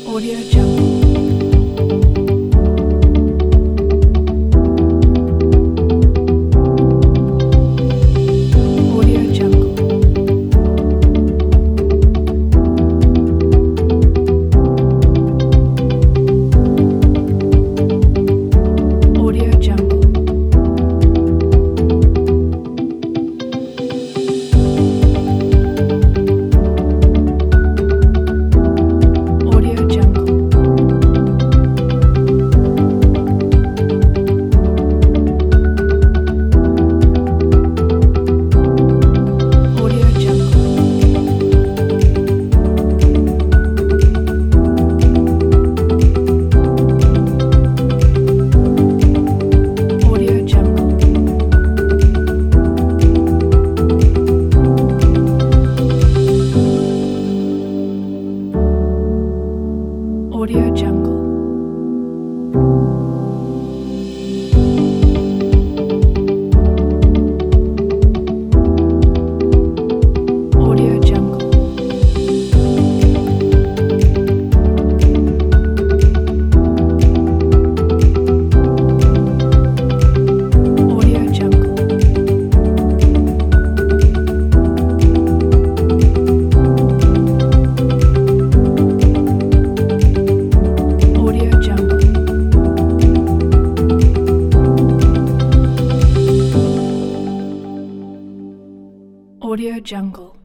Audio Jungle. Audio Jungle. Audio Jungle. Audio Jungle. Audio Jungle. Audio Jungle. Audio Jungle. Audio Jungle. Audio Jungle. Audio Jungle. Audio Jungle.